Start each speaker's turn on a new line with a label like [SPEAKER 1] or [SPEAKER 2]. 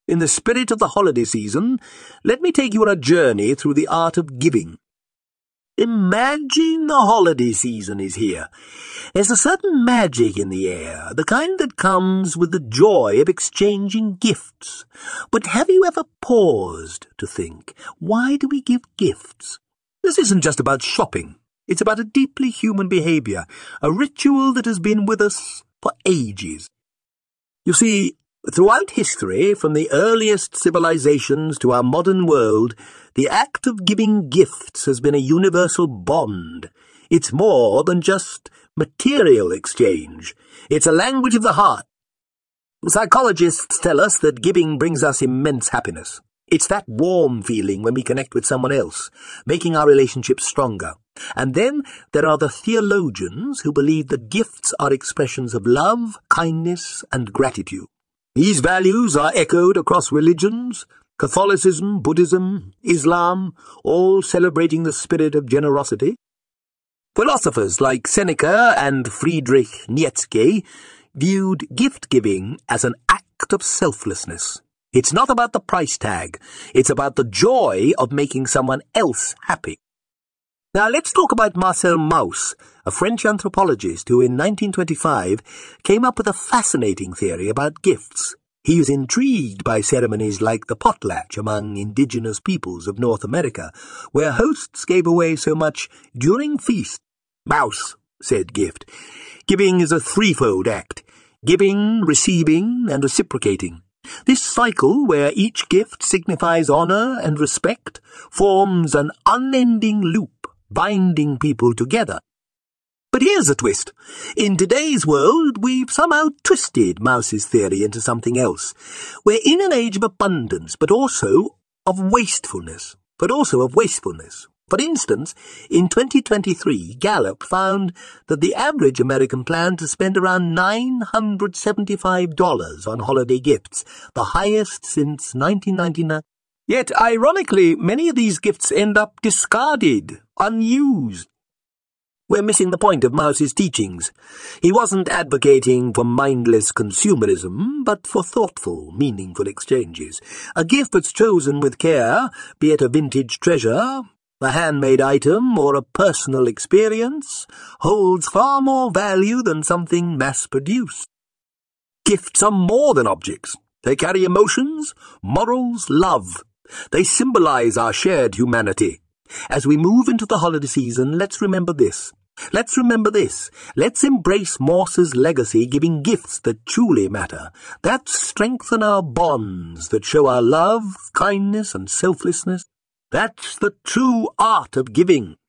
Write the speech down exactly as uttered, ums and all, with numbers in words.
[SPEAKER 1] In the spirit of the holiday season, let me take you on a journey through the art of giving. Imagine the holiday season is here. There's a certain magic in the air, the kind that comes with the joy of exchanging gifts. But have you ever paused to think, why do we give gifts? This isn't just about shopping. It's about a deeply human behavior, a ritual that has been with us for ages. You see, throughout history, from the earliest civilizations to our modern world, the act of giving gifts has been a universal bond. It's more than just material exchange. It's a language of the heart. Psychologists tell us that giving brings us immense happiness. It's that warm feeling when we connect with someone else, making our relationship stronger. And then there are the theologians who believe that gifts are expressions of love, kindness, and gratitude. These values are echoed across religions, Catholicism, Buddhism, Islam, all celebrating the spirit of generosity. Philosophers like Seneca and Friedrich Nietzsche viewed gift-giving as an act of selflessness. It's not about the price tag. It's about the joy of making someone else happy. Now let's talk about Marcel Mauss, a French anthropologist who in nineteen twenty-five came up with a fascinating theory about gifts. He was intrigued by ceremonies like the potlatch among indigenous peoples of North America, where hosts gave away so much during feasts. Mauss said gift. Giving is a threefold act: giving, receiving, and reciprocating. This cycle, where each gift signifies honor and respect, forms an unending loop, binding people together. But here's a twist. In today's world, we've somehow twisted Mauss's theory into something else. We're in an age of abundance, but also of wastefulness. But also of wastefulness. For instance, in twenty twenty-three, Gallup found that the average American planned to spend around nine hundred seventy-five dollars on holiday gifts, the highest since nineteen ninety-nine. Yet, ironically, many of these gifts end up discarded, unused. We're missing the point of Mauss's teachings. He wasn't advocating for mindless consumerism, but for thoughtful, meaningful exchanges. A gift that's chosen with care, be it a vintage treasure, a handmade item, or a personal experience, holds far more value than something mass-produced. Gifts are more than objects. They carry emotions, morals, love. They symbolize our shared humanity. As we move into the holiday season, let's remember this. Let's remember this. Let's embrace Morse's legacy, giving gifts that truly matter, that strengthen our bonds, that show our love, kindness, and selflessness. That's the true art of giving.